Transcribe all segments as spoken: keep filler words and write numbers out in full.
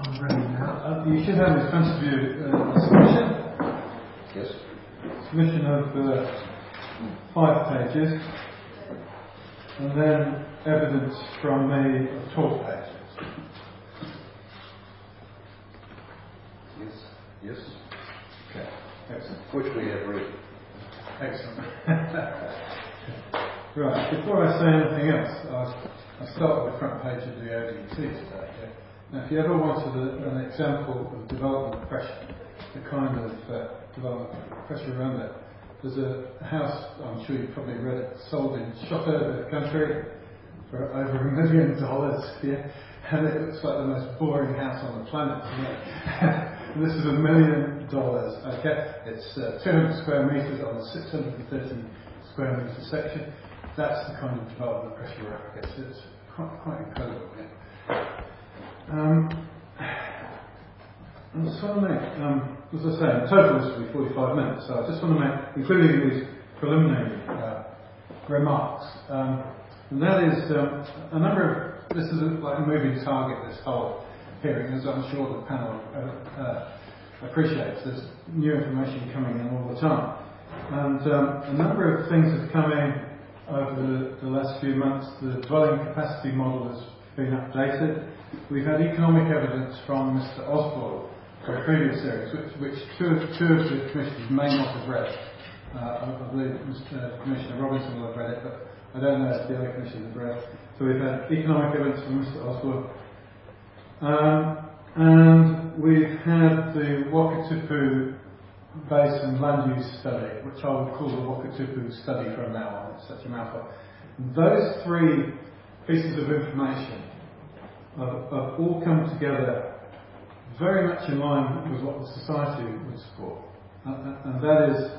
I'm ready now. Uh, you should have in front of you uh, a submission. Yes. Submission of uh, five pages, and then evidence from me of twelve pages. Yes. Yes. Okay. Excellent. Which we have read. Excellent. Right. Before I say anything else, I'll, I'll start with the front page of the O D T today. Okay? Now, if you ever wanted a, an example of development pressure, the kind of uh, development pressure around it, there's a house, I'm sure you've probably read it, sold in Shotover country for over a million dollars. Yeah? And it looks like the most boring house on the planet. And this is a million dollars. Okay, it's uh, two hundred square metres on a six hundred thirty square metre section. That's the kind of development pressure we're up against. It's quite, quite incredible. Yeah? Um, I just want to make, um, as I say, in total this will be forty-five minutes, so I just want to make, including these preliminary uh, remarks, um, and that is um, a number of, this is a, like a moving target, this whole hearing, as I'm sure the panel uh, uh, appreciates. There's new information coming in all the time. And um, a number of things have come in over the, the last few months. The dwelling capacity model has been updated. We've had economic evidence from Mister Osborne for a previous series, which, which two, of, two of the commissioners may not have read. Uh, I believe Mister Commissioner Robinson will have read it, but I don't know if the other commissioners have read it. So we've had economic evidence from Mister Osborne. Um, and we've had the Wakatipu Basin Land Use Study, which I would call the Wakatipu Study from now on. It's such a mouthful. Those three pieces of information have, have all come together very much in line with what the society would support. And, and that is,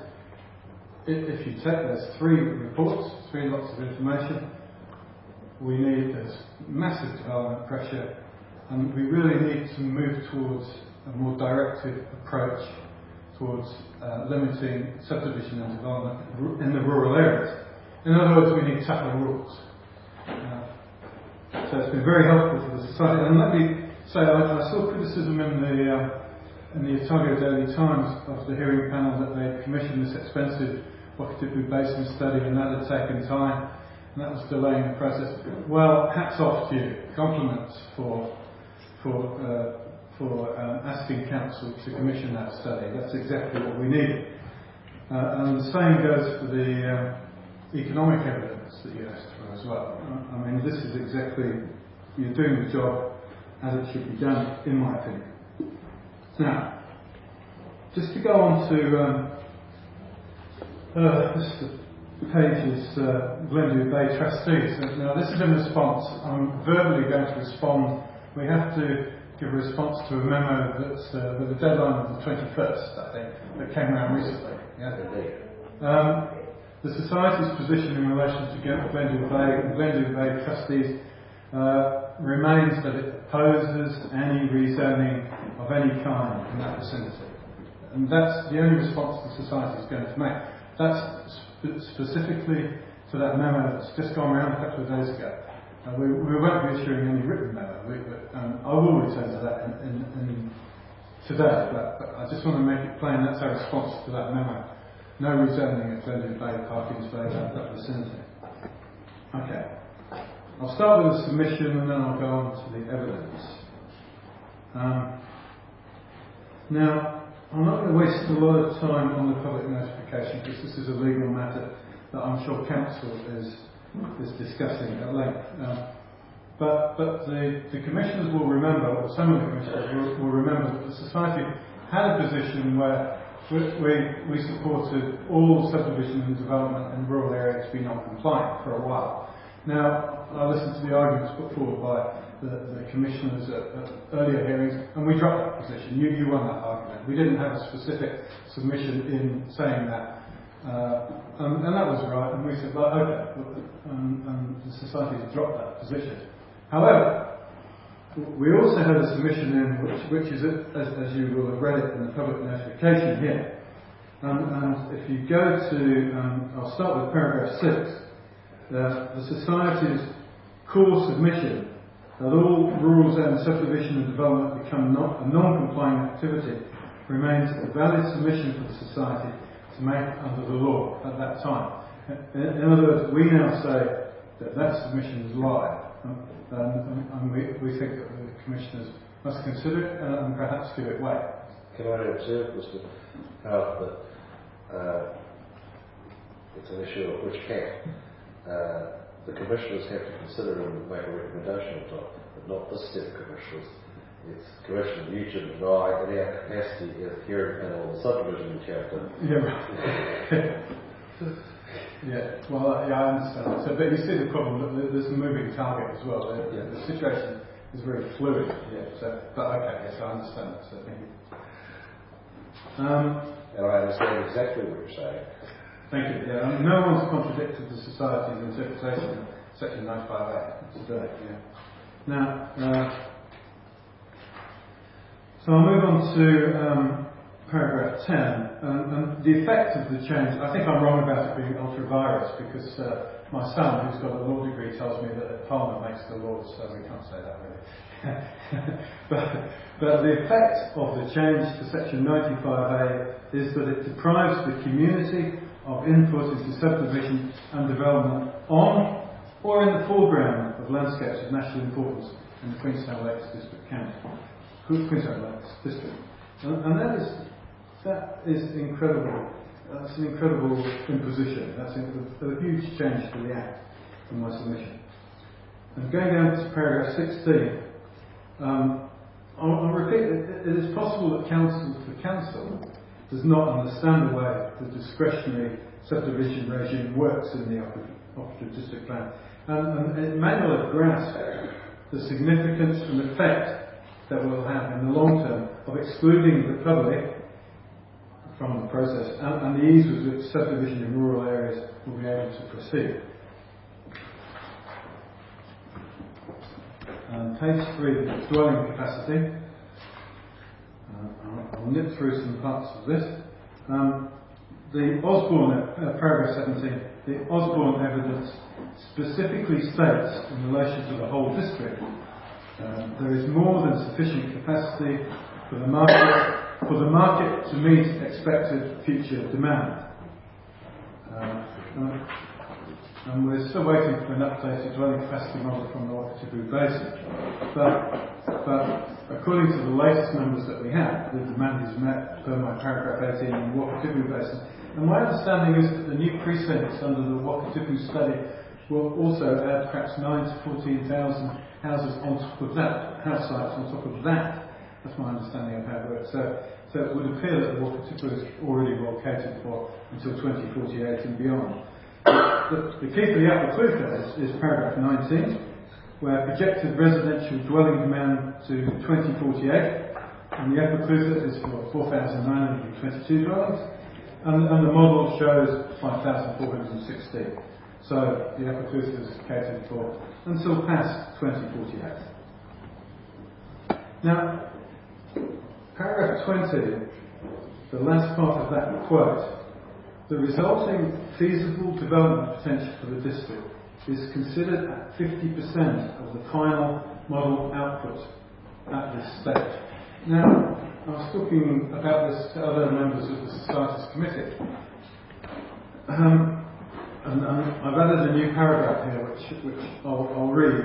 if you take those three reports, three lots of information, we need this massive development pressure, and we really need to move towards a more directed approach towards uh, limiting subdivision and development in the rural areas. In other words, we need tougher rules. Uh, so it's been very helpful for the society. And let me say, I, I saw criticism in the uh, in the Otago Daily Times of the hearing panel that they commissioned this expensive Wakatipu Basin study and that had taken time and that was delaying the process. Well, hats off to you. Compliments for for uh, for um, asking council to commission that study. That's exactly what we needed. Uh, and the same goes for the um, economic evidence that you asked for as well. I mean, this is exactly, you're doing the job as it should be done, in my opinion. Now, just to go on to um, uh, this page is uh, Glenview Bay Trustees. Now, this is in response. I'm verbally going to respond. We have to give a response to a memo that's uh, with a deadline of the twenty-first, I think, that came around recently. Yeah, indeed. Um, the Society's position in relation to Glenview Bay and Glenview Bay Trustees uh, remains that it opposes any rezoning of any kind in that vicinity. And that's the only response the Society is going to make. That's sp- specifically to that memo that's just gone around a couple of days ago. Uh, we, we won't be issuing any written memo. We, but, um, I will return to that in, in, in today, but, but I just want to make it plain that's our response to that memo. No rezoning at Glenview Bay, Parkins Bay, that, that vicinity. Okay. I'll start with the submission and then I'll go on to the evidence. Um, now, I'm not going to waste a lot of time on the public notification because this is a legal matter that I'm sure Council is is discussing at length. Um, but but the, the commissioners will remember, or some of the commissioners will, will remember that the Society had a position where we, we, we supported all subdivision and development in rural areas to be non-compliant for a while. Now, I listened to the arguments put forward by the, the commissioners at, at earlier hearings, and we dropped that position. You, you won that argument. We didn't have a specific submission in saying that. Uh, and, and that was right, and we said, well, okay, and, and the Society has dropped that position. However, we also had a submission in which, which is, as, as you will have read it in the public notification here. Um, and if you go to, um, I'll start with paragraph six. Uh, the Society's core submission that all rural zone subdivision and development become not, a non-complying activity remains a valid submission for the society to make under the law at that time. In, in other words, we now say that that submission is live, um, and, and we, we think that the commissioners must consider it and, and perhaps give it weight. Can I observe, Mister Howard, that uh, it's an issue of which camp uh, the commissioners have to consider and make a recommendation on, but not this set of commissioners. It's Commissioner Nugent and I, in our capacity as hearing panel on the subdivision chapter. Yeah, right. yeah, well, uh, yeah, I understand. So, but you see the problem that there's a moving target as well. The, yeah. the situation is very fluid. Yeah. So, but okay, yes, I understand that. So, thank you. Um, and I understand exactly what you're saying. Thank you. Yeah, I mean, no one's contradicted the Society's interpretation of Section ninety-five A today. Yeah. Now, uh, so I'll move on to um, paragraph ten, and, and the effect of the change. I think I'm wrong about it being ultra vires because uh, my son, who's got a law degree, tells me that Parliament makes the laws, so we can't say that really. but, but the effect of the change to Section ninety-five A is that it deprives the community of input into subdivision and development on or in the foreground of landscapes of national importance in the Queenstown Lakes District County. Queenstown Lakes District. And, and that is that is incredible. That's an incredible imposition. That's a, a huge change to the Act in my submission. And going down to paragraph sixteen, um, I'll, I'll repeat, it, it is possible that council for council does not understand the way the discretionary subdivision regime works in the Operative District Plan, and, and it may not have grasped the significance and effect that we'll have in the long term of excluding the public from the process and, and the ease with which subdivision in rural areas will be able to proceed. Um, page three, dwelling capacity. Uh, I'll, I'll nip through some parts of this. Um, the Osborne, uh, paragraph seventeen, the Osborne evidence specifically states in relation to the whole district Um, there is more than sufficient capacity for the market for the market to meet expected future demand. Um, and, and we're still waiting for an updated dwelling capacity model from the Wakatipu Basin. But, but according to the latest numbers that we have, the demand is met per my paragraph eighteen in the Wakatipu Basin. And my understanding is that the new precincts under the Wakatipu study will also add perhaps nine to fourteen thousand houses on top of that, house sites on top of that. That's my understanding of how it works. So, so it would appear that the Wakatipu is already well catered for until twenty forty-eight and beyond. The, the key for the Upper Clutha is, is paragraph nineteen, where projected residential dwelling demand to twenty forty-eight, and the Upper Clutha is for four thousand nine hundred twenty-two dwellings, and, and the model shows five thousand four hundred sixteen. So the Upper Clutha is catered for until past twenty forty-eight. Now, paragraph twenty, the last part of that quote, the resulting feasible development potential for the district is considered at fifty percent of the final model output at this stage. Now, I was talking about this to other members of the Society's Committee. Um, And, and I've added a new paragraph here, which, which I'll, I'll read.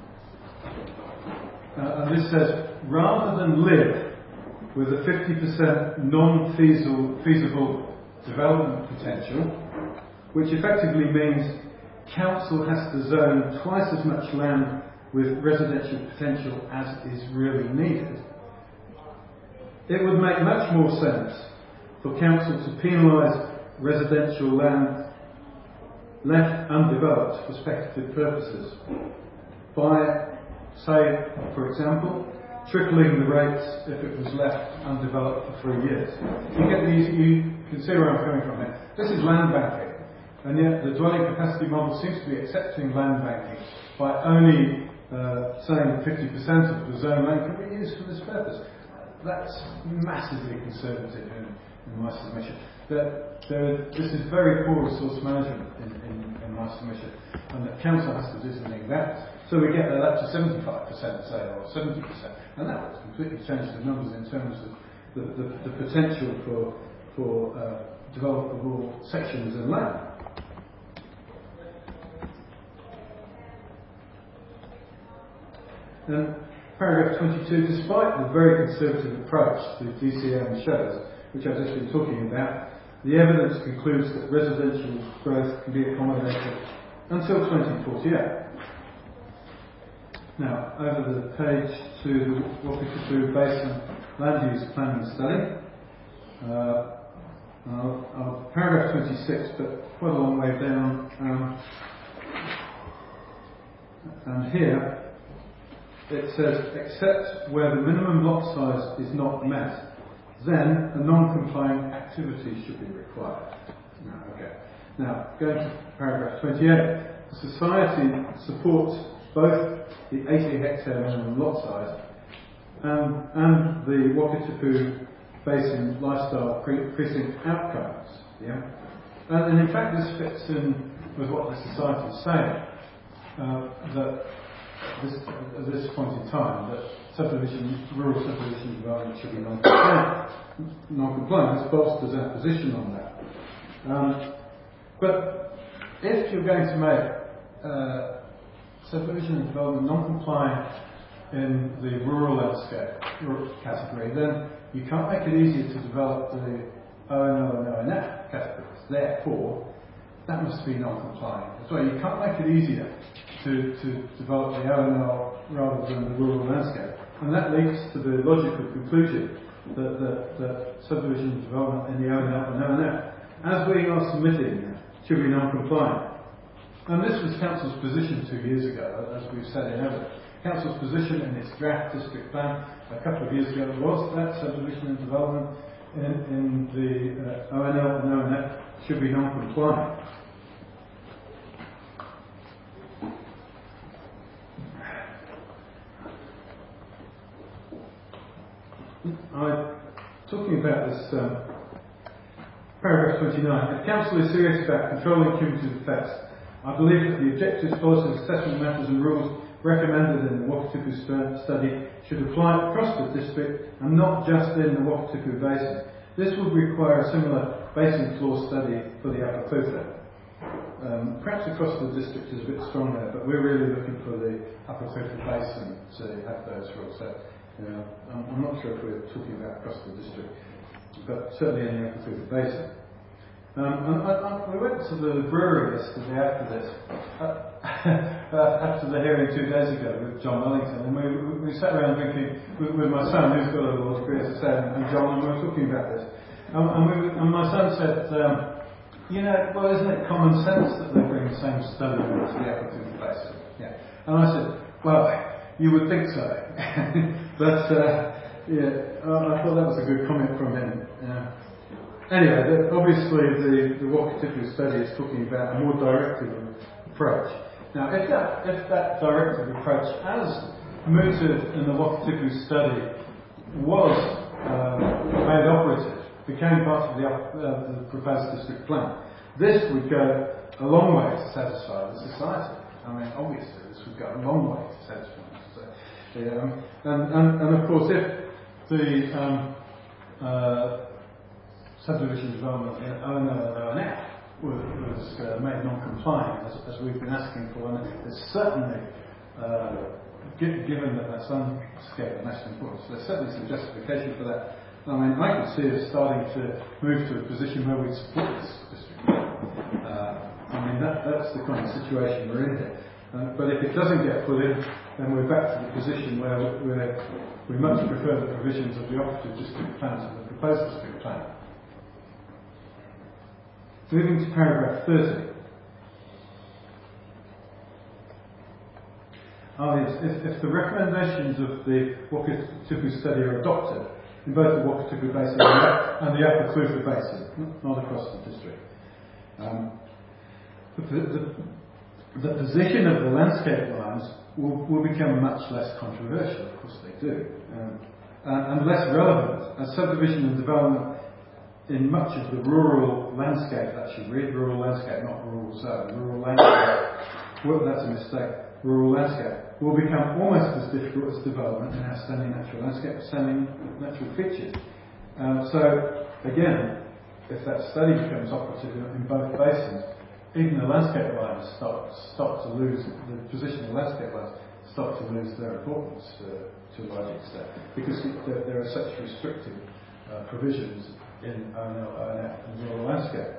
Uh, and this says, rather than live with a fifty percent non-feasible feasible development potential, which effectively means council has to zone twice as much land with residential potential as is really needed, it would make much more sense for council to penalise residential land left undeveloped for speculative purposes by, say, for example, tripling the rates if it was left undeveloped for three years. You get these, you can see where I'm coming from here. This is land banking, and yet the dwelling capacity model seems to be accepting land banking by only uh, saying fifty percent of the zone land can be used for this purpose. That's massively conservative in, in my submission. that there, this is very poor resource management in, in, in my submission, and that council has to do something about it. So we get that up to seventy-five percent, say, or seventy percent, and that would completely change the numbers in terms of the, the, the potential for, for uh, developable sections of land. And paragraph twenty-two, despite the very conservative approach the D C M shows, which I've just been talking about, the evidence concludes that residential growth can be accommodated until twenty forty-eight. Now, over the page to the Whakatupu Basin Land Use Planning Study. Uh, I'll, I'll, paragraph twenty-six, but quite a long way down. Um, and here it says, except where the minimum lot size is not met, then a non-compliant activity should be required. Now, okay. Now, going to paragraph twenty-eight. The Society supports both the eighty hectare minimum lot size um, and the Whakatupu Basin Lifestyle pre- Precinct outcomes. Yeah? And, and in fact, this fits in with what the Society is saying, uh, that this, at this point in time, that subdivision, rural subdivision development should be non-compliant. Non-compliant. This bolsters our position on that. Um, but if you're going to make uh, subdivision and development non-compliant in the rural landscape rural category, then you can't make it easier to develop the O N L and O N F categories. Therefore, that must be non-compliant as well. You can't make it easier to, to develop the O N L rather than the rural landscape. And that leads to the logical conclusion that, that, that subdivision and development in the O N L and O N F, as we are submitting, should be non-compliant. And this was Council's position two years ago, as we've said in evidence. Council's position in its draft district plan a couple of years ago was that subdivision and development in, in the uh, O N L and O N F should be non-compliant. I'm talking about this um, paragraph twenty-nine. If Council is serious about controlling cumulative effects, I believe that the objectives, policies, assessment matters and rules recommended in the Whakatupu study should apply across the district and not just in the Whakatupu Basin. This would require a similar basin floor study for the Upper Clutha. Um, perhaps across the district is a bit strong there, but we're really looking for the Upper Clutha Basin to have those rules. So, you know, I'm, I'm not sure if we're talking about across the district, but certainly in the Upper Clutha Basin. Um, and I, I, we went to the brewery yesterday after this, uh, after the hearing two days ago with John Wellington, and we, we, we sat around drinking with, with my son, who's got a law degree, as I said, and John, and we were talking about this. Um, and, we, and my son said, um, you know, well, isn't it common sense that they bring the same study to the Upper Clutha Basin? Yeah. And I said, well, you would think so. But, uh, yeah, I thought that was a good comment from him. Uh, Anyway, the, obviously the, the Whakatupu study is talking about a more directive approach. Now, if that, if that directive approach, as mooted in the Whakatupu study, was um, made operative, became part of the, uh, the proposed district plan, this would go a long way to satisfy the society. I mean, obviously, this would go a long way to satisfy the society. Um, and, and, and of course, if the um, uh, subdivision development in O N L and O N F was, was uh, made non-compliant, as, as we've been asking for, and it's certainly, uh, gi- given that that's unscaled national importance, there's certainly some justification for that. I mean, I could see us starting to move to a position where we support this district. Uh, I mean, that, that's the kind of situation we're in here. Uh, but if it doesn't get put in, then we're back to the position where we're, we much prefer the provisions of the operative district plan to the proposed district plan. Moving to paragraph thirty. Oh, yes, if, if the recommendations of the Whakatupu study are adopted in both the Whakatupu Basin and the Upper Clutha Basin, not across the district, um, the, the, the position of the landscape lines will, will become much less controversial. Of course they do, um, and, and less relevant, as subdivision and development in much of the rural landscape, actually, read rural landscape, not rural zone, rural landscape, well, that's a mistake, rural landscape, will become almost as difficult as development in our standing natural landscape, standing natural features. Um, so, again, if that study becomes operative in both basins, even the landscape lines start, start to lose, the position of the landscape lines start to lose their importance uh, to a large extent, because there, there are such restrictive uh, provisions in O N L, O N F and rural landscape.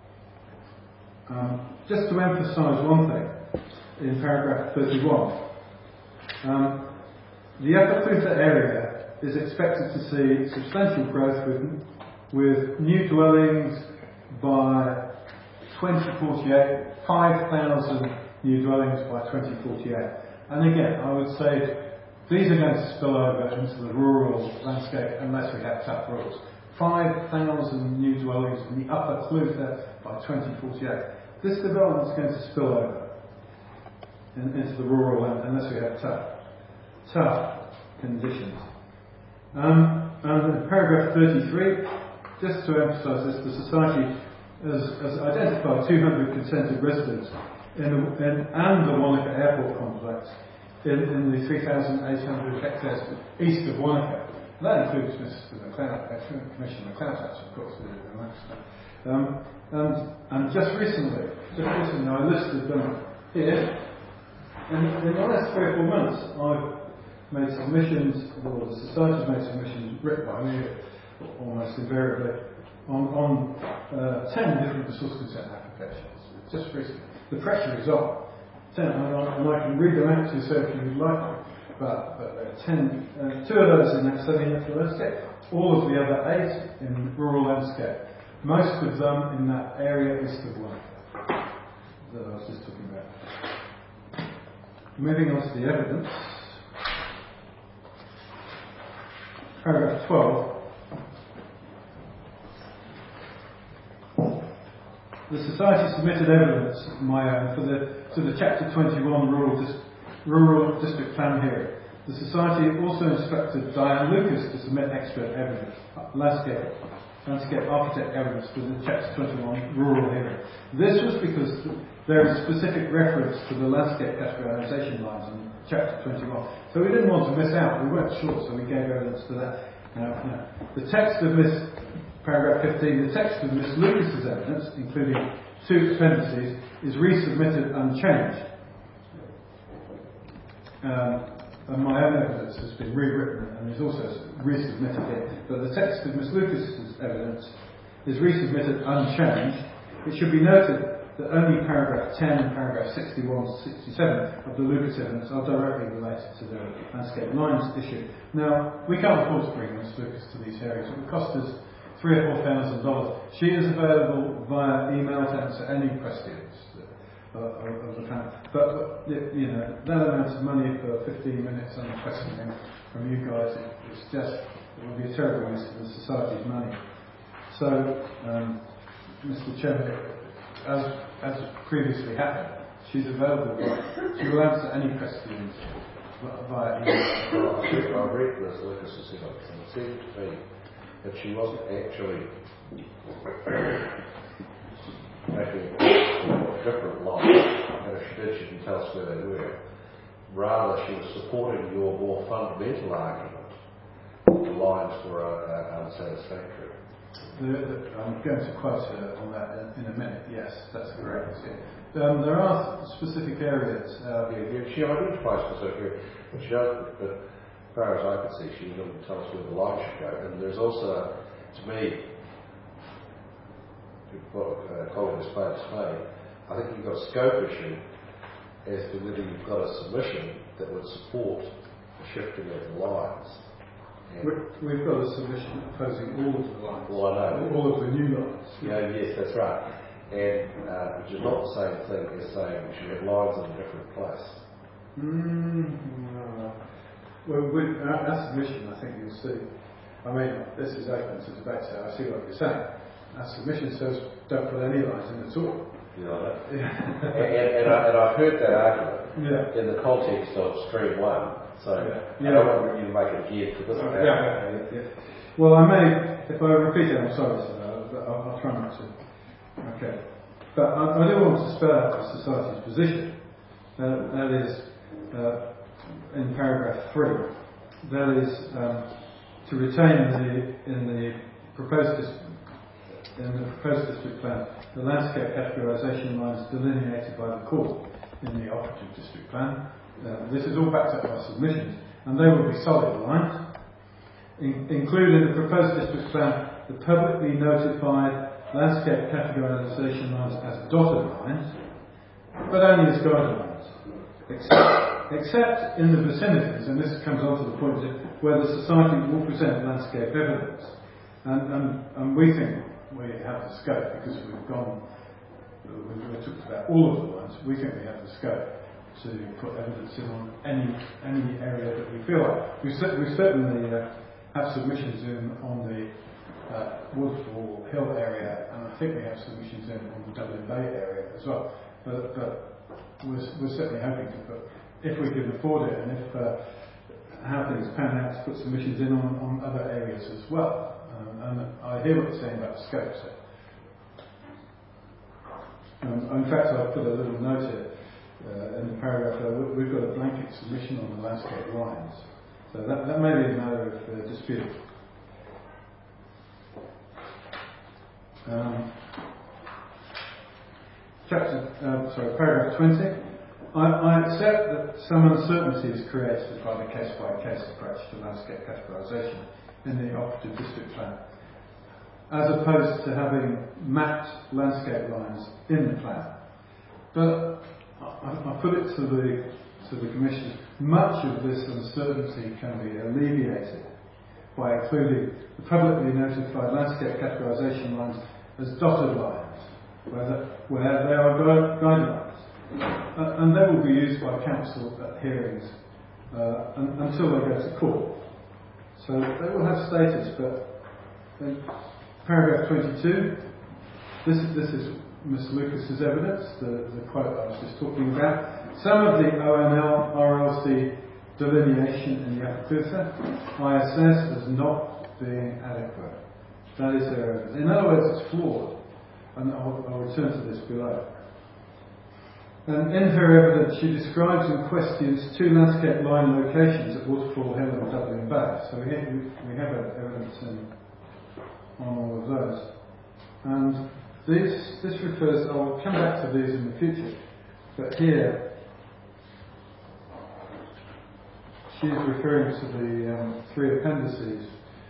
Um, just to emphasise one thing, in paragraph thirty-one, um, the Upper Clutha area is expected to see substantial growth with, with new dwellings by twenty forty-eight, five thousand new dwellings by twenty forty-eight. And again, I would say these are going to spill over into the rural landscape unless we have tough rules. five thousand new dwellings in the Upper Clutha by twenty forty-eight. This development is going to spill over in, into the rural land unless we have tough, tough conditions. Um, and in paragraph thirty-three, just to emphasise this, the Society has, has identified two hundred consented residents in, the, in and the Wanaka Airport complex in, in the three thousand eight hundred hectares east of Wanaka. That includes Mister McLeod, uh, Commissioner McLeod's house, of course. Um, and, and just recently, just recently, I listed them here. And in the last three or four months, I've made submissions, or the Society's made submissions written by me, almost invariably, on, on uh, ten different resource consent applications. Just recently. The pressure is on. ten, and I, and I can read them out to you, so if you would like. But, but there are ten, uh, two of those in that semi-natural landscape, all of the other eight in rural landscape. Most of them in that area east of Wanaka that I was just talking about. Moving on to the evidence. Paragraph twelve. The Society submitted evidence, my own, for the, to the Chapter twenty-one Rural, Dis- Rural District Plan hearing. The Society also instructed Diane Lucas to submit expert evidence, landscape, landscape architect evidence to the Chapter twenty-one Rural hearing. This was because there is specific reference to the landscape categorisation lines in Chapter twenty-one. So we didn't want to miss out. We weren't sure, so we gave evidence to that. Now, now, the text of Miss Paragraph fifteen, the text of Miss Lucas's evidence, including two appendices, is resubmitted unchanged. Um, and my own evidence has been rewritten and is also resubmitted here. But the text of Miss Lucas's evidence is resubmitted unchanged. It should be noted that only paragraph ten and paragraph sixty-one to sixty-seven of the Lucas evidence are directly related to the landscape lines issue. Now, we can't afford to bring Miss Lucas to these hearings. It would cost us three or four thousand dollars. She is available via email to answer any questions uh, of the panel. But, but you know, that amount of money for fifteen minutes on a question from you guys, it, it's just it would be a terrible waste of the Society's money. So, um, Mister Chairman, as as previously happened, she's available. She will answer any questions via email. Well, I read this Lucas's evidence, and it seemed to me that she wasn't actually making a different line, and if she did, she can tell us where they were. Rather, she was supporting your more fundamental argument that the lines were uh, unsatisfactory. The, the, I'm going to quote her on that in, in a minute. Yes, that's correct. Yeah. Um, there are specific areas. Uh, yeah, yeah, she identifies specific areas, but she doesn't. But as far as I could see, she didn't tell us where the line should go. And there's also, to me, what uh, Colin explained to me, I think you've got a scope issue as to whether you've got a submission that would support the shifting of the lines. We've got a submission opposing all of the lines. Well, I know. All of the new lines. Yeah, yes, that's right. And uh, which is not the same thing as saying we should have lines in a different place. Mm, no. Well, with our, our submission, I think you'll see. I mean, this is open to debate, so I see what you're saying. Our submission says don't put any lines in at all. You know that? Yeah. and, and, and, I, and I've heard that argument yeah. in the context of stream one. So yeah. I don't want you to make it geared for this. Yeah, yeah, yeah. Well, I may, if I repeat it, I'm sorry, sir, but I'll, I'll try not to. Okay. But I, I do want to spell out the Society's position. Uh, that is, uh, in paragraph three, that is um, to retain the, in the proposed dis- in the proposed district plan the landscape categorisation lines delineated by the court in the operative district plan. Uh, this is all backed up by submissions, and they will be solid lines. In, include in the proposed district plan the publicly notified landscape categorisation lines as dotted lines, but only as guidelines, except, except in the vicinities, and this comes on to the point where the Society will present landscape evidence. And, and, and we think we have the scope, because we've gone, we've, we've talked about all of the lines, we think we have the scope to put evidence in on any any area that we feel like. We we certainly uh, have submissions in on the uh, Woodfall Hill area, and I think we have submissions in on the Dublin Bay area as well. But, but we're, we're certainly hoping to put, if we can afford it, and if uh, how things pan out, to put submissions in on, on other areas as well. Um, and I hear what you're saying about the scope. So. Um, in fact, I've put a little note here. Uh, in the paragraph, uh, we've got a blanket submission on the landscape lines, so that, that may be a matter of uh, dispute. Um, chapter, uh, sorry, paragraph twenty. I, I accept that some uncertainty is created by the case-by-case approach to landscape categorisation in the operative district plan, as opposed to having mapped landscape lines in the plan. But I, I put it to the to the Commission, much of this uncertainty can be alleviated by including the publicly notified landscape categorisation lines as dotted lines, where, the, where they are gu- guidelines. Uh, and they will be used by Council at hearings uh, un- until they go to court. So they will have status, but in paragraph twenty-two, this is, this is Miss Lucas's evidence, the, the quote I was just talking about. Some of the O N L R L C delineation in the Apacusa I assess as not being adequate. That is their evidence. In other words, it's flawed, and I'll, I'll return to this below. And in her evidence, she describes and questions two landscape line locations at Waterfall Hill and Dublin Bay. So we have, we have evidence in, on all of those. And this, this refers, I'll come back to these in the future, but here she's referring to the um, three appendices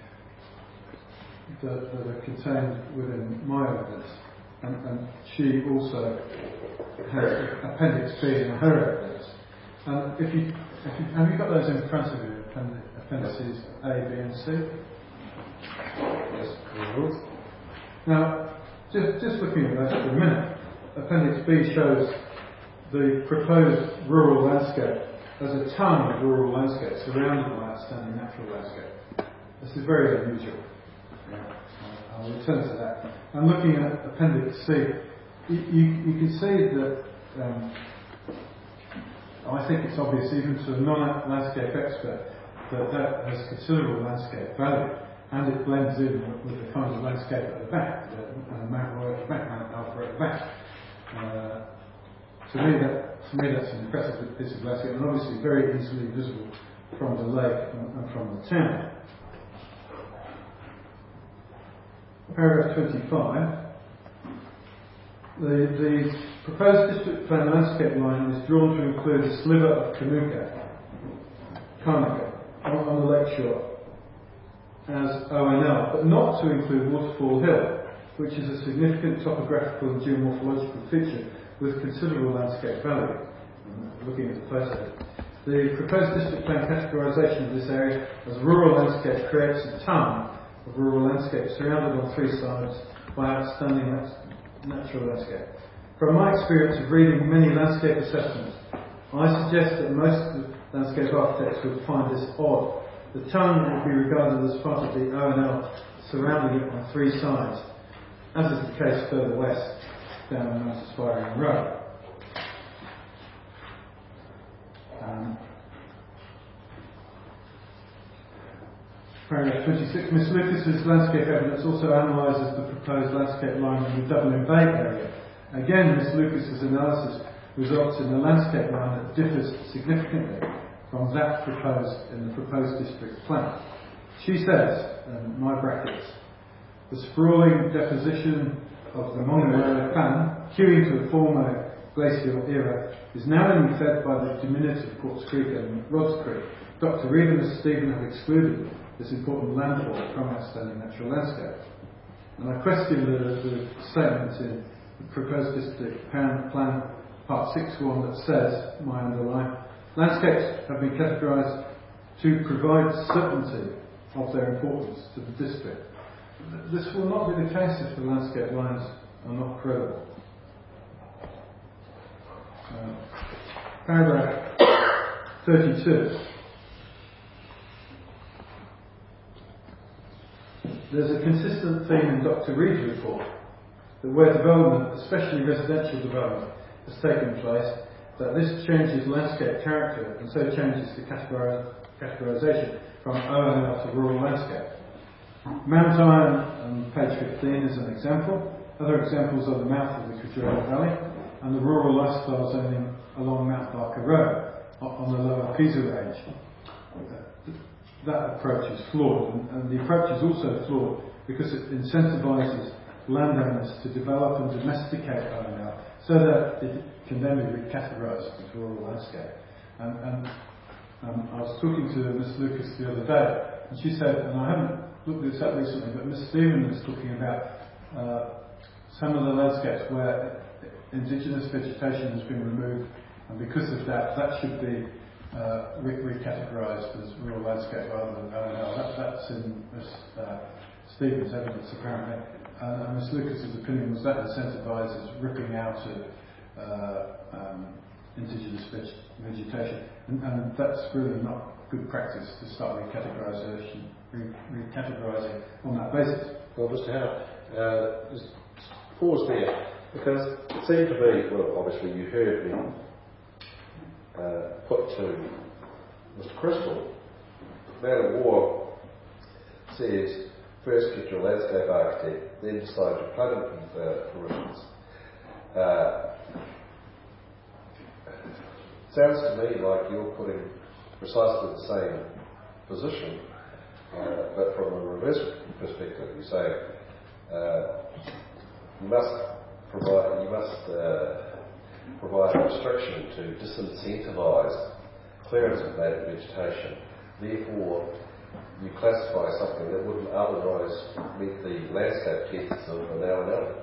that, that are contained within my evidence. And, and she also has Appendix B in her evidence. And if you, if you have you got those in front of you, appendices A, B, and C? Yes. Mm-hmm. Now, just just looking at those for a minute, Appendix B shows the proposed rural landscape as a ton of rural landscape surrounded by outstanding natural landscape. This is very unusual. I'll return to that. And looking at Appendix C, you, you, you can see that um, I think it's obvious even to a non-landscape expert that that has considerable landscape value, and it blends in with the kind of landscape at the back, the uh, Mount Royal at the back, Mount Alpha at the back. Uh, to me, that to me that's an impressive piece of landscape, and obviously very easily visible from the lake and, and from the town. Paragraph twenty-five. The, the proposed district plan landscape line is drawn to include a sliver of Kanuka, Karnika, on, on the lakeshore as O N L, but not to include Waterfall Hill, which is a significant topographical and geomorphological feature with considerable landscape value. Looking at the photo, the proposed district plan categorisation of this area as rural landscape creates a ton of rural landscape surrounded on three sides by outstanding natural landscape. From my experience of reading many landscape assessments, I suggest that most landscape architects would find this odd. The tongue would be regarded as part of the O N L surrounding it on three sides, as is the case further west down Mount Aspiring Road. Um, Paragraph twenty-six. Miss Lucas's landscape evidence also analyses the proposed landscape line in the Dublin Bay area. Again, Miss Lucas's analysis results in a landscape line that differs significantly from that proposed in the proposed district plan. She says, in my brackets, the sprawling deposition of the Monongahela Fan, queuing to a former glacial era, is now only fed by the diminutive Quartz Creek and Rods Creek. Doctor Reid and Mister Stephen have excluded this important landfall from outstanding natural landscape. And I question the, the statement in the proposed district plan, plan part six one that says, my underline, landscapes have been categorised to provide certainty of their importance to the district. This will not be the case if the landscape lines are not credible. Uh, paragraph thirty-two. There's a consistent theme in Doctor Reid's report that where development, especially residential development, has taken place, that this changes landscape character and so changes the categori- categorisation from O N L to rural landscape. Mount Iron on page fifteen is an example. Other examples are the mouth of the Cudjoe Valley and the rural lifestyle zoning along Mount Barker Road on the lower Pisa range. That approach is flawed, and, and the approach is also flawed because it incentivises landowners to develop and domesticate O N L so that it can then be recategorised as rural landscape. And, and um, I was talking to Miss Lucas the other day, and she said, and I haven't looked this up recently, but Miss Stephen was talking about uh, some of the landscapes where indigenous vegetation has been removed, and because of that, that should be uh, re- recategorised as rural landscape rather than O N L. That, that's in Miss uh, Stephen's evidence, apparently. Uh, and Miss Lucas's opinion was that incentivises ripping out of uh, um, indigenous veg- vegetation, and, and that's really not good practice to start recategorisation, re- recategorising on that basis. Well, Mister Howard, uh, just pause there, because it seemed to me, well, obviously you heard me uh, put to Mister Crystal, Man of War says, first get your landscape architect, then decide your planning uh, permissions. Uh, sounds to me like you're putting precisely the same position, uh, but from a reverse perspective. You say uh, you must provide, you must uh, provide a restriction to disincentivise clearance of native vegetation. Therefore, you classify something that wouldn't otherwise meet the landscape tests of an L and L.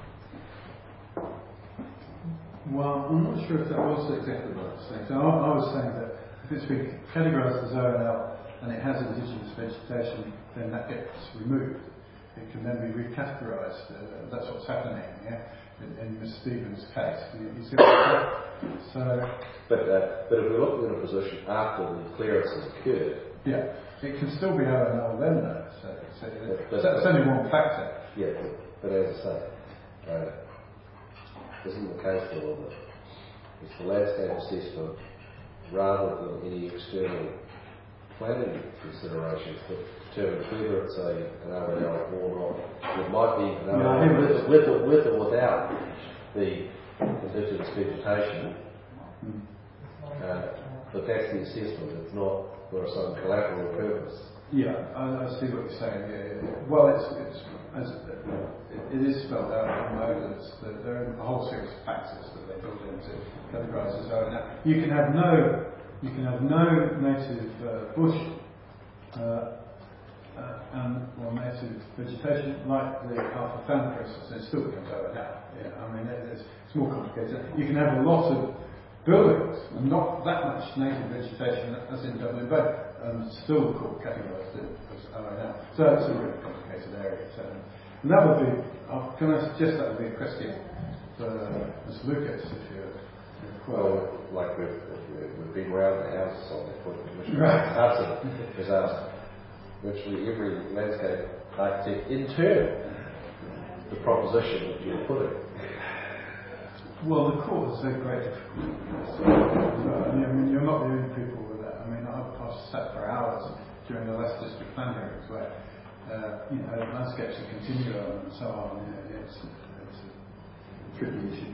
Well, I'm not sure if that was exactly what I was saying. So I, I was saying that if it's been categorised as O N L and it has indigenous vegetation, then that gets removed. It can then be recategorised. Uh, that's what's happening, yeah, in, in Miss Stevens' case. You, you see what I'm saying? So, but, uh, but if we're looking at a position after the clearance has occurred, yeah, it can still be O N L then, though. So, so but, that's only one factor. Yeah, but, but as I say, uh, isn't the case though that it's the landscape assessment rather than any external planning considerations that determine whether it's a, an O N L or not. It might be an O N L yeah, with, with, or, with or without the indigenous vegetation, mm. uh, but that's the assessment. It's not for some collateral purpose. Yeah, I, I see what you're saying. Yeah, yeah, yeah. Well, it's, it's as it, it is spelled out in the evidence that there are a whole series of factors that they build into categorise as O N L. You can have no, you can have no native uh, bush uh, uh, and or native vegetation like the Alpha Fan, for instance. It still becomes O N L. Yeah, I mean it, it's, it's more complicated. You can have a lot of buildings and not that much native vegetation as in Dublin Bay, and still called categorised as O N L. So it's a really complicated area. So, and that would be, uh, can I suggest that would be a question for Miz Lucas if you're well, like we've, we've been around the house on that point. Commissioner right. Hudson has asked virtually every landscape architect in turn the proposition that you're putting. Well, the court has said great difficulty. So, I mean, you're not the only people with that. I mean, I've, I've sat for hours during the last district plan hearings where uh, you know, landscapes are continuum and so on. It's, it's a tricky issue.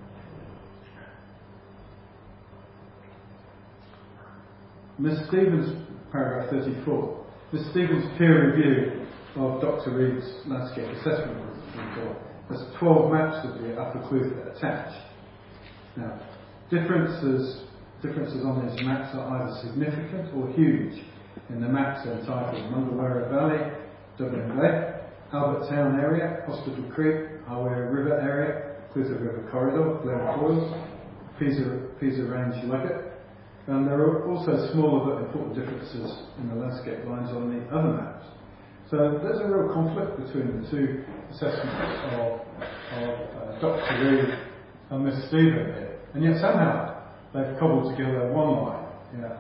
Miz Stevens, paragraph thirty-four. Miz Stevens' peer review of Doctor Reid's landscape assessment report has twelve maps of the Upper Clutha attached. Now, differences differences on these maps are either significant or huge. In the maps entitled Mungawarra Valley, Dublin Bay, Albert Town area, Hospital Creek, Hawera River area, Clutha River Corridor, Glen Foyles, Pisa, Pisa Range Luggett. And there are also smaller but important differences in the landscape lines on the other maps. So there's a real conflict between the two assessments of, of uh, Doctor Reid and Miz Stevens here. And yet somehow they've cobbled together one line. Yeah.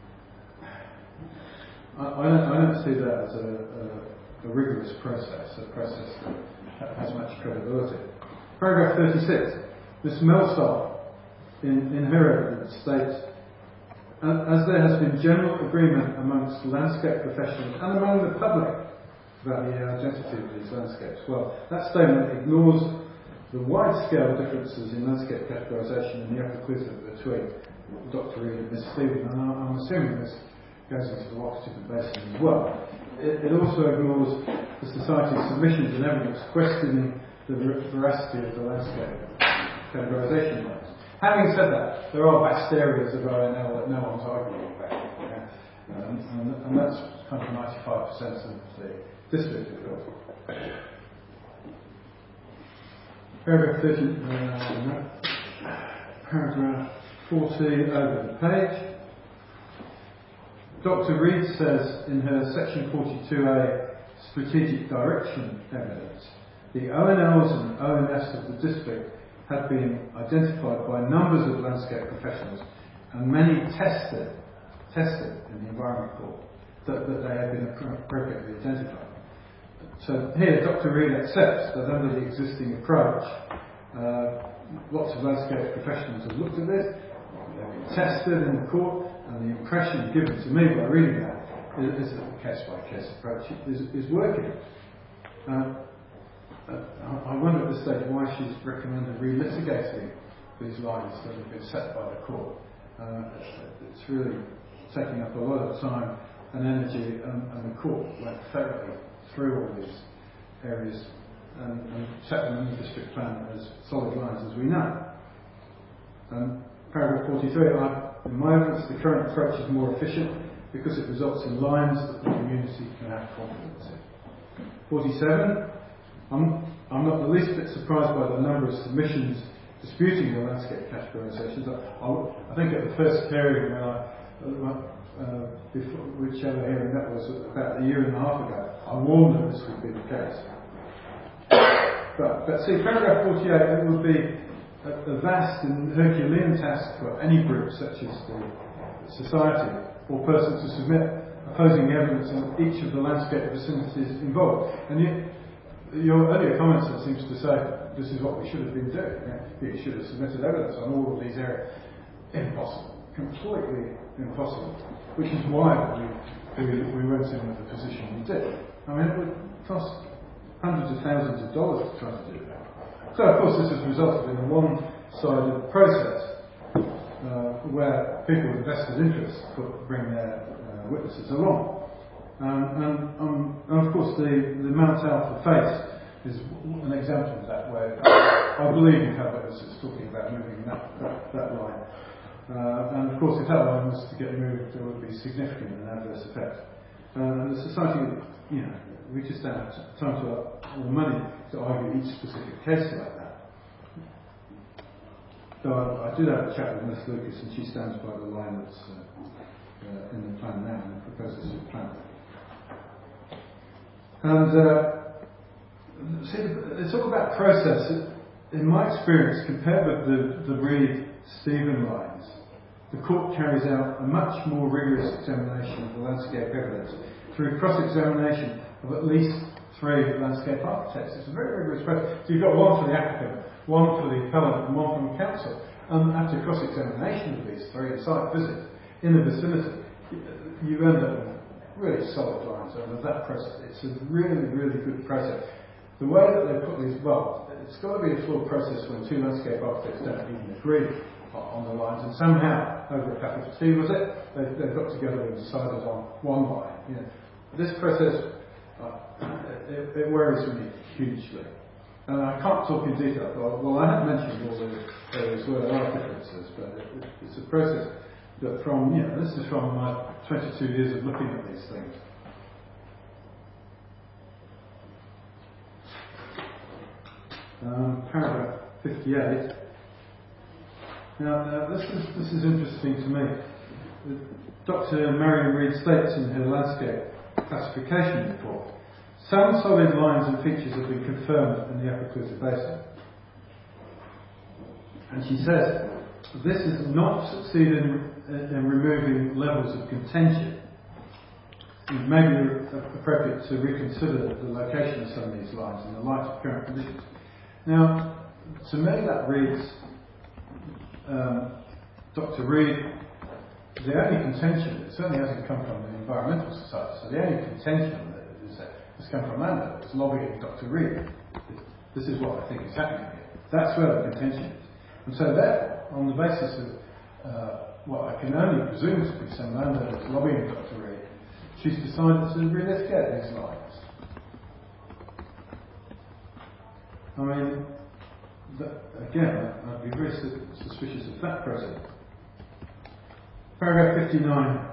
I, I, don't, I don't see that as a, a, a rigorous process, a process that has much credibility. Paragraph thirty-six. Miz Melstock in, in her evidence states, as there has been general agreement amongst landscape professionals and among the public about the identity of these landscapes. Well, that statement ignores the wide-scale differences in landscape categorisation in the Upper Clutha between Doctor Reid and Miz Stevens, and I'm assuming this goes into the Lochtipa Basin as well. It, it also ignores the Society's submissions and evidence questioning the veracity of the landscape categorisation lines. Having said that, there are vast areas of O N L that no one's arguing about, yeah? um, and, and that's kind of ninety-five percent of the district of Guildford. Paragraph thirty, uh, paragraph forty over the page. Doctor Reid says in her section forty-two A strategic direction evidence, the O N Ls and O M S of the district had been identified by numbers of landscape professionals and many tested, tested in the Environment Court that, that they had been appropriately identified. So here Doctor Reid accepts that under the existing approach, uh, lots of landscape professionals have looked at this, they've been tested in the court, and the impression given to me by reading that is, is that the case-by-case approach is, is working. Uh, Uh, I wonder at this stage why she's recommended relitigating these lines that have been set by the court. Uh, it's really taking up a lot of time and energy, and, and the court went thoroughly through all these areas and, and set them in the district plan as solid lines as we know. Um, paragraph forty-three, I, in my evidence, the current approach is more efficient because it results in lines that the community can have confidence in. forty-seven, I'm, I'm not the least bit surprised by the number of submissions disputing the landscape categorisations. I, I, I think at the first hearing, when I, uh, before, whichever hearing that was, about a year and a half ago, I warned that this would be the case. But, but see, paragraph forty-eight, it would be a, a vast and Herculean task for any group such as the Society or person to submit opposing evidence on each of the landscape vicinities involved. And yet, your earlier comments that seems to say this is what we should have been doing. You should have submitted evidence on all of these areas. Impossible. Completely impossible. Which is why we, we, we went in with the position we did. I mean, it would cost hundreds of thousands of dollars to try to do that. So, of course, this has resulted in a one-sided process uh, where people with vested interests could bring their uh, witnesses along. Um, and, um, and of course the, the Mount Alpha face is an example of that, where I believe you have witnesses talking about moving that, that, that line. Uh, and of course if that line was to get moved, there would be significant and adverse effects. Uh, and the Society, you know, we just don't have time to, or money to argue each specific case like that. So I, I did have a chat with Miss Lucas, and she stands by the line that's uh, uh, in the plan now, and the proposals of the plan. And uh, see, it's all about process. In my experience, compared with the, the Reid-Stevens lines, the court carries out a much more rigorous examination of the landscape evidence through cross-examination of at least three landscape architects. It's a very rigorous process. So you've got one for the applicant, one for the appellant, and one from counsel. And after cross-examination of these three and site visits in the vicinity, you end up with really solid lines over that process. It's a really, really good process. The way that they put these, well, it's got to be a flawed process when two landscape architects don't even agree on the lines, and somehow, over a cup of tea, was it, they, they got together and decided on one line. You know, this process, uh, it, it worries me hugely. And I can't talk in detail, well, well I have mentioned all the areas where there are differences, but it, it's a process that from, you know, this is from my twenty-two years of looking at these things. Um, paragraph fifty-eight. Now, now this is this is interesting to me. Doctor Marion Reed states in her landscape classification report, some solid lines and features have been confirmed in the Upper Clutha Basin. And she says, this has not succeeded in, in removing levels of contention. It may be appropriate to reconsider the location of some of these lines in the light of current conditions. Now, to me that reads, um, Doctor Reed, the only contention, it certainly hasn't come from the Environmental Society, so the only contention that is, uh, has come from landowners lobbying Doctor Reed. This is what I think is happening here. That's where the contention is. And so therefore, on the basis of uh, what I can only presume to be some landowners lobbying Doctor Reed, she's decided to relitigate these lines. I mean, that, again, I'd be very suspicious of that process. Paragraph fifty-nine.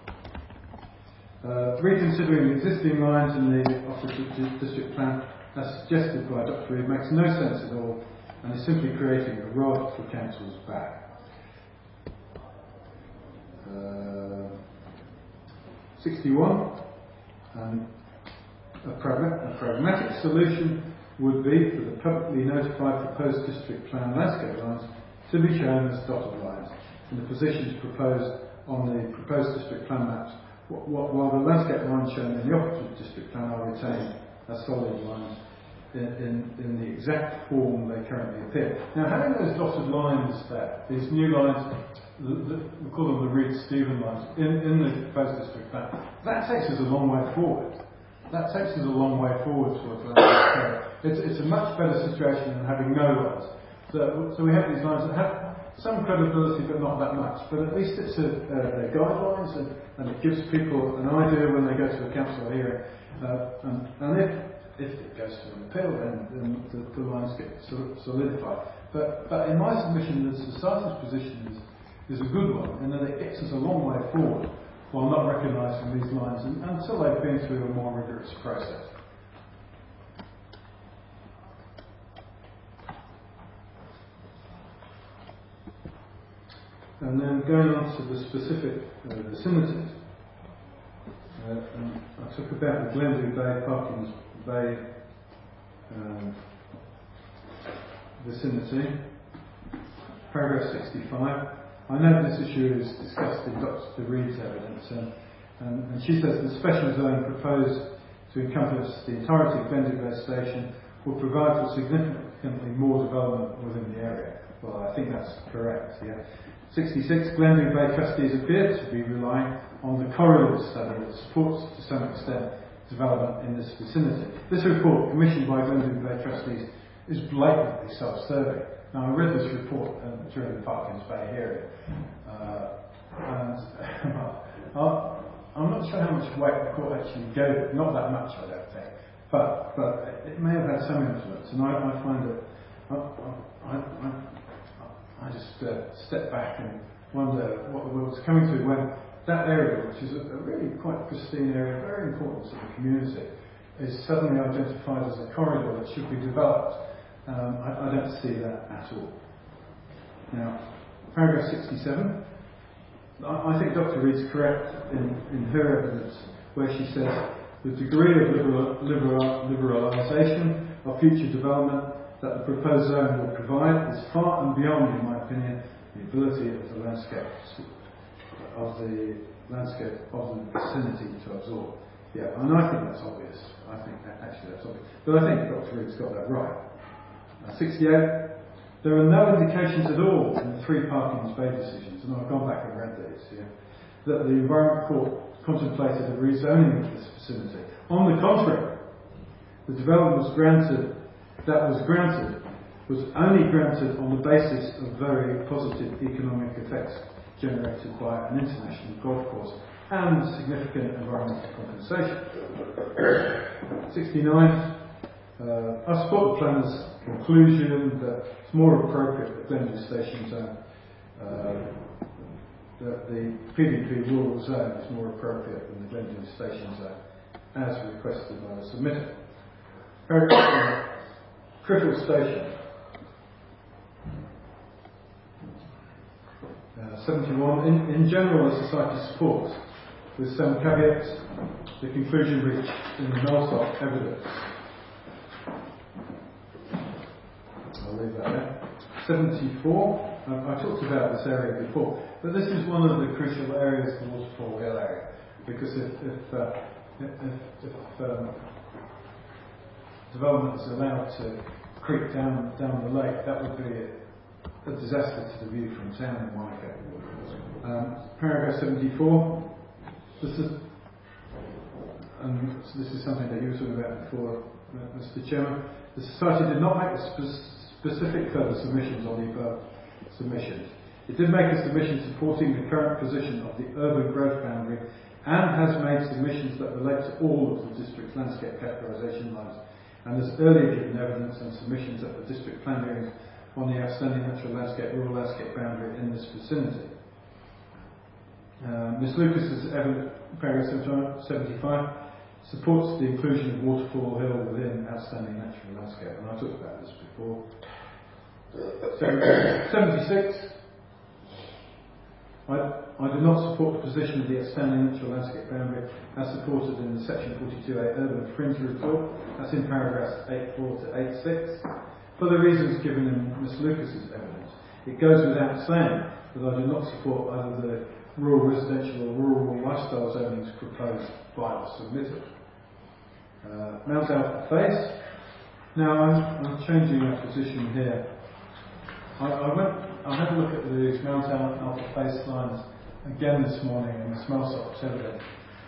Uh, reconsidering existing lines in the Oxford District Plan, as suggested by Doctor Reed, makes no sense at all and is simply creating a rod for council's back. Uh, sixty-one. Um, a, pragma- a pragmatic solution would be for the publicly notified proposed district plan landscape lines to be shown as dotted lines in the positions proposed on the proposed district plan maps, while the landscape lines shown in the Oxford district plan are retained as solid lines in, in, in the exact form they currently appear. Now, having those dotted lines there, these new lines, the, the, we call them the Reed-Stephen lines, in, in the proposed district plan, that takes us a long way forward. That takes us a long way forward towards landscape. It's, it's a much better situation than having no lines. So, so we have these lines that have some credibility, but not that much. But at least it's a, uh, they're guidelines, and, and it gives people an idea when they go to a council hearing. Uh, and, and if if it goes to an appeal, then, then the, the lines get solidified. But but in my submission, the society's position is is a good one, in that it gets us a long way forward while not recognising these lines and, until they've been through a more rigorous process. And then going on to the specific uh, vicinities, uh, and I talk about the Glenview Bay, Parkins Bay um, vicinity, paragraph sixty-five. I know this issue is discussed in Doctor Reed's evidence, and, and, and she says the special zone proposed to encompass the entirety of Glenview Bay Station will provide for significantly more development within the area. Well, I think that's correct, yeah. sixty-six, Glenview Bay trustees appear to be relying on the corridor study that supports, to some extent, development in this vicinity. This report, commissioned by Glenview Bay trustees, is blatantly self-serving. Now, I read this report um, during the Parkins Bay hearing, uh, and well, I'm not sure how much weight the court actually gave it. Not that much, I don't think, but but it may have had some influence, and I, I find that I, I, I, I just uh, step back and wonder what the world's coming to when that area, which is a, a really quite pristine area, very important to the community, is suddenly identified as a corridor that should be developed. Um, I, I don't see that at all. Now, paragraph sixty-seven. I, I think Doctor Reed's correct in, in her evidence, where she says the degree of liberal, liberal, liberalisation of future development that the proposed zone will provide is far and beyond, in my opinion, the ability of the landscape of the landscape of the vicinity to absorb. Yeah, and I think that's obvious. I think that actually that's obvious. But I think Doctor Reed's got that right. Uh, sixty-eight. There are no indications at all in the three Parkins Bay decisions, and I've gone back and read these, yeah, that the Environment Court contemplated a rezoning of this vicinity. On the contrary, the development was granted, that was granted, was only granted on the basis of very positive economic effects generated by an international golf course and significant environmental compensation. sixty-nine. Uh, I support the planner's conclusion that it's more appropriate that Glenview Station Zone, uh, that the P D P rural zone is more appropriate than the Glenview Station Zone, as requested by the submitter. Paragraph Criffel Station. Uh, seventy-one. In, in general, the Society supports, with some caveats, the conclusion reached in the Millsop evidence. I'll leave that there. seventy-four. Um, I talked about this area before, but this is one of the crucial areas, the Waterfall Hill area, because if, if, uh, if, if um, development is allowed to creep down down the lake, that would be a, a disaster to the view from town in Monaco. Um, paragraph seventy-four. This is, um, this is something that you were talking about before, uh, Mister Chairman. The Society did not make spe- specific further submissions on the above submissions. It did make a submission supporting the current position of the urban growth boundary and has made submissions that relate to all of the district landscape categorisation lines, and has earlier given evidence and submissions at the district plan hearings on the outstanding natural landscape, rural landscape boundary in this vicinity. Uh, Miz Lucas's evidence, paragraph seventy-five, supports the inclusion of Waterfall Hill within outstanding natural landscape, and I talked about this before. seventy-six. I, I do not support the position of the outstanding natural landscape boundary as supported in the section forty-two A urban fringe report. That's in paragraphs eighty-four to eighty-six. For the reasons given in Miz Lucas's evidence, it goes without saying that I do not support either the rural residential or rural lifestyle zonings proposed by the submitter. Uh, Mount Alpha Face. Now I'm, I'm changing my position here. I, I went, I had a look at the Mount Alpha Face lines again this morning in the Smellsop evidence,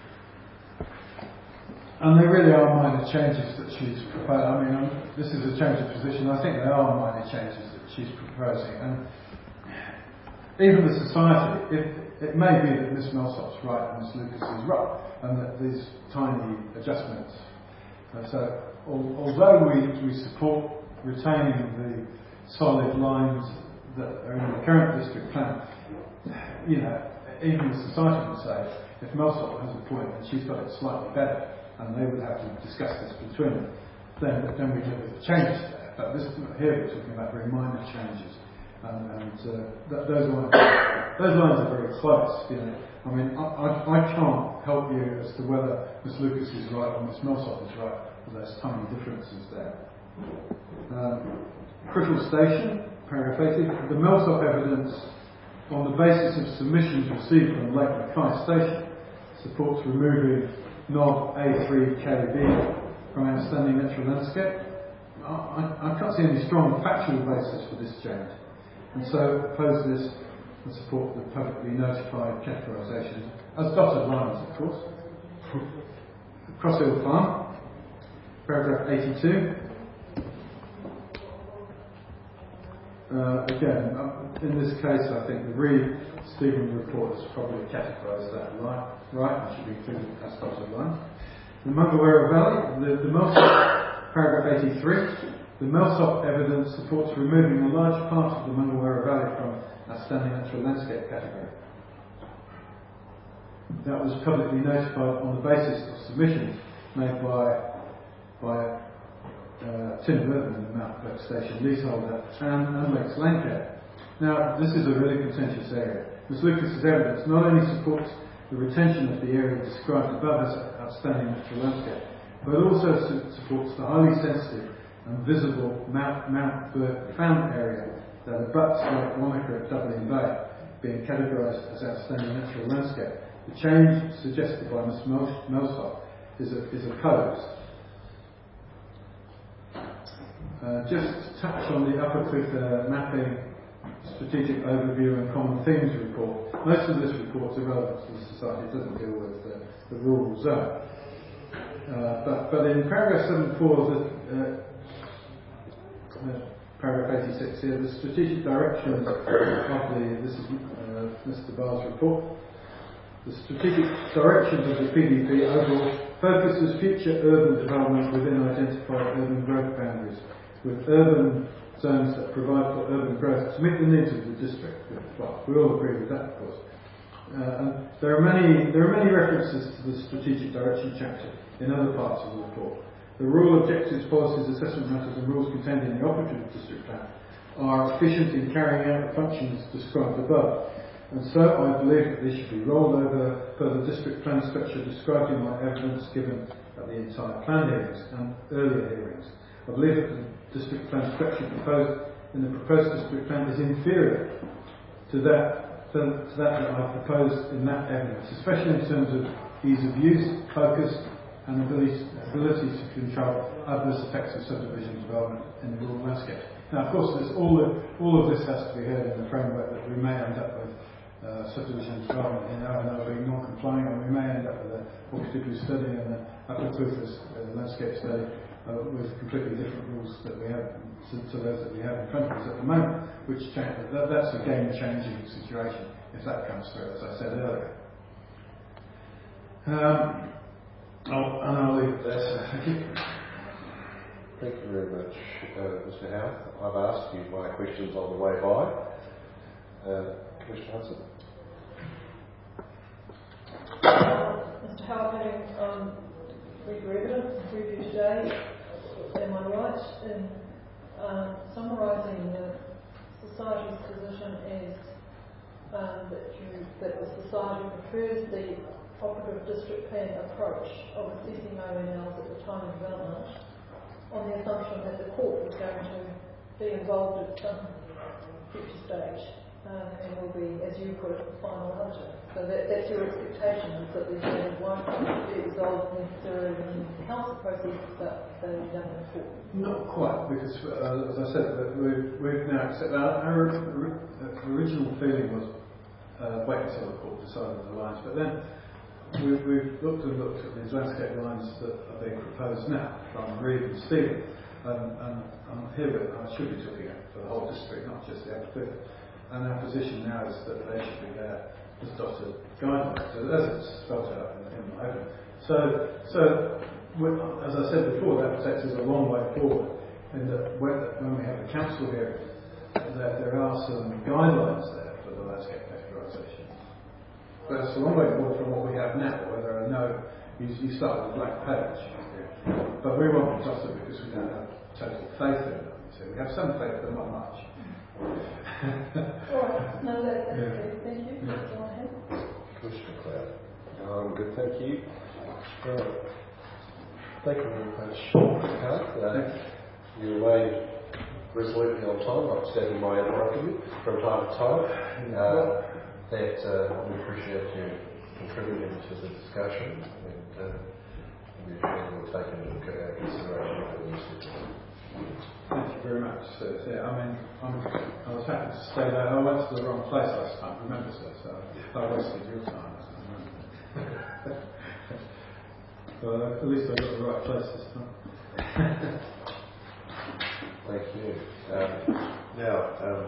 and they really are minor changes that she's proposed. I mean, I'm, this is a change of position. I think they are minor changes that she's proposing, and even the Society, if it may be that Miss Millsop's right and Miss Lucas is right, and that these tiny adjustments. Uh, so, al- although we, we support retaining the solid lines that are in the current district plan, you know, even the Society would say, if Millsop has a point and she's got it slightly better, and they would have to discuss this between them, then, then we have a change there. But this, here we're talking about very minor changes. Um, and uh, th- those lines, those lines are very close. You know, I mean, I, I, I can't help you as to whether Miss Lucas is right or Miss Millsop is right. There's tiny differences there. Um, Criffel Station, paragraph eighty. The Millsop evidence, on the basis of submissions received from Lake Mackay Station, supports removing Knob A three K B from outstanding natural landscape. I, I, I can't see any strong factual basis for this change. And so oppose this and support the publicly notified categorisation as dotted lines, of course. Cross Hill Farm, paragraph eighty-two. Uh, again, um, in this case, I think the Reed-Stephen report has probably categorised that line right and should be included as dotted lines. The Mungawera Valley, the, the Millsop, paragraph eighty-three. The Millsop evidence supports removing a large part of the Mungawera Valley from outstanding natural landscape category. That was publicly notified on the basis of submissions made by by uh, Tim Burton, the Mount Burke Station leaseholder, and, and Lex Lancaster. Now, this is a really contentious area. Miz Lucas's evidence not only supports the retention of the area described above as outstanding natural landscape, but also su- supports the highly sensitive and visible Mount, Mount Burke found area that abuts Lake Monaco at Dublin Bay, being categorised as outstanding natural landscape. The change suggested by Miz Millsop is, a, is opposed. Uh, just to touch on the Upper Cliff uh, mapping Strategic Overview and Common Themes report. Most of this report is irrelevant to the society, it doesn't deal with the, the rural zone. Uh, but, but in paragraph seven point four, the, uh, uh, paragraph eighty-six here, the strategic directions of the, this is uh, Mister Barr's report, the strategic directions of the P D P overall focuses future urban development within identified urban growth boundaries, with urban zones that provide for urban growth to meet the needs of the district. Well, we all agree with that, of course. Uh, and there are many there are many references to the strategic direction chapter in other parts of the report. The rural objectives, policies, assessment matters and rules contained in the operative district plan are efficient in carrying out the functions described above. And so I believe that they should be rolled over per the district plan structure described in my evidence given at the entire plan hearings and earlier hearings. I believe that the district plan structure proposed in the proposed district plan is inferior to that to, to that that I proposed in that evidence, especially in terms of ease of use, focus, and ability, ability to control adverse effects of subdivision development in the rural landscape. Now, of course, this, all, the, all of this has to be heard in the framework that we may end up with uh, subdivision development in O and O being non-complying, and we may end up with a Hawkesbury study and the Aquaculture uh, landscape study uh, with completely different rules that we have to, to those that we have in front of us at the moment, which change, that, that's a game-changing situation if that comes through, as I said earlier. Um, Oh, and I'll leave it there, so thank you. Thank you very much, uh, Mister Howe. I've asked you my questions on the way by. Uh, Commissioner Hudson. Mister Howe, having um, read your evidence and review today, am I right in um, summarising the Society's position as um, that, you, that the Society prefers the operative district plan approach of assessing O N Ls at the time of development on the assumption that the court is going to be involved at some future stage um, and will be, as you put it, the final arbiter. So that, that's your expectation, is that these matters won't be resolved necessarily in the council process, but they'll be done in the court. Not quite, because uh, as I said, we've, we've now accepted our, our original feeling was uh, wait until the court decided the lines, but then We've, we've looked and looked at these landscape lines that are being proposed now from Reed and Stephen, um, and I'm here, I should be talking for the whole district, not just the Aquaculture. And our position now is that they should be there as dotted guidelines, as it's spelled out in, in my open. So, so as I said before, that takes us a long way forward. In that when, when we have a council hearing, that there are some guidelines there for the landscape categorisation. But it's a long way forward from what we have now, where there are no, you, you start with a blank page. But we want to trust it because we don't have total faith in them. So we have some faith, but not much. All right, no, that, that's yeah. good. Thank you. Yeah. Go ahead. Commissioner Cloud. Um, good, thank you. Uh, thank you very much, Howard. Uh, you remain resolutely on time, notwithstanding my interrupting you from time to time. Uh, that uh, we appreciate you contributing to the discussion, and uh, we will take into consideration for these. Thank you very much. So, yeah, I mean, I'm, I was happy to stay there. I went to the wrong place last time, remember, so, so I wasted your time last time. Well, at least I got the right place this time. Thank you. Um, now, um,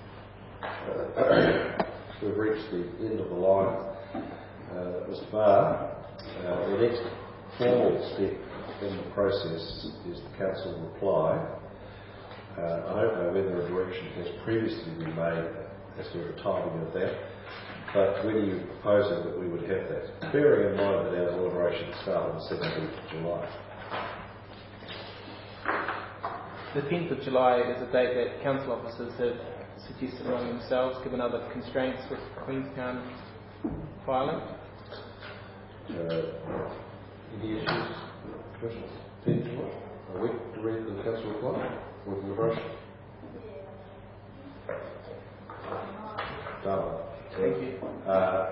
uh, we've reached the end of the line. Uh, Mister Barr, uh, the next formal step in the process is the council reply. Uh, I don't know whether a direction has previously been made as to the timing of that, but when are you proposing that we would have that? Bearing in mind that our deliberations start on the seventeenth of July. The tenth of July is a date that council officers have suggested among themselves, given other constraints with Queenstown filing. Uh, any issues, Commissioner? tenth of July? A week to read the council reply with deliberation? Done. Thank you. Uh,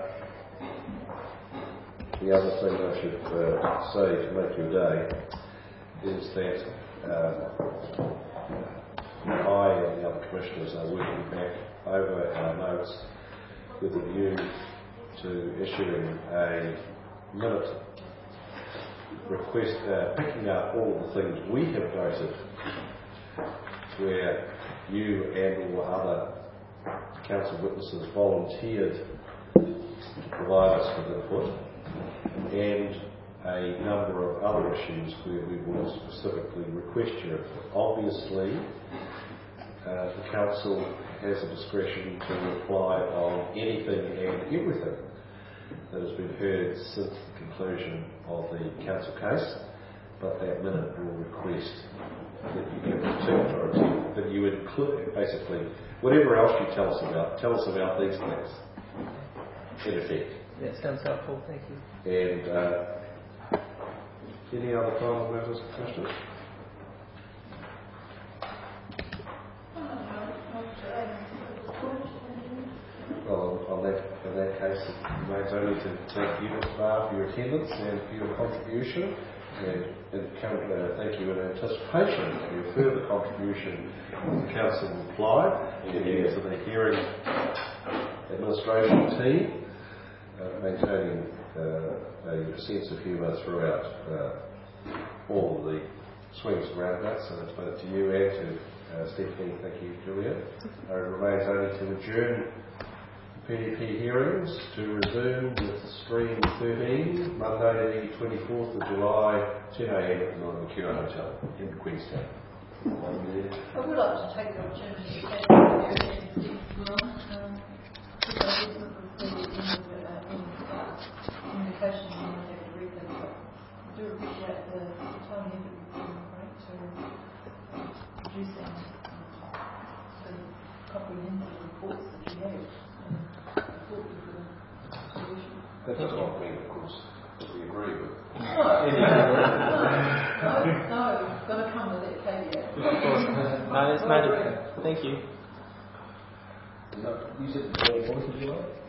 the other thing I should uh, say to make your day is that um, I and the other commissioners are working back over our notes with a view to issuing a minute request, uh, picking up all the things we have noted where you and or other council witnesses volunteered to provide us with input, and a number of other issues where we will specifically request your input. Obviously, uh, the council has a discretion to reply on anything and everything that has been heard since the conclusion of the council case, but that minute will request that you give particular authority, that you include, basically, whatever else you tell us about, tell us about these things, in effect. That sounds helpful, thank you. And uh, any other final matters, questions? Well, on that, in that case, it remains only to thank you, Mister Barr, for your attendance and for your contribution, and, and uh, thank you in anticipation for your further contribution the Council will apply in the to the hearing administration team, uh, maintaining uh, a sense of humour throughout uh, all of the swings and roundabouts. So it's both to you and to uh, Stephanie. Thank you, Julia. Uh, it remains only to adjourn P D P hearings to resume with stream thirteen, Monday the twenty-fourth of July, ten a m at the Northern Cure Hotel in Queenstown. I would like to take the opportunity to thank you for your um, because I didn't include in the uh, in the communication in the briefing. I do appreciate the time you put in to uh, producing um, some comprehensive reports that you have. That does not mean, of course, that we agree with. No, no, no, no, it's going to come with that caveat. No, it's mandatory. Thank you. No, you said the fourth of July?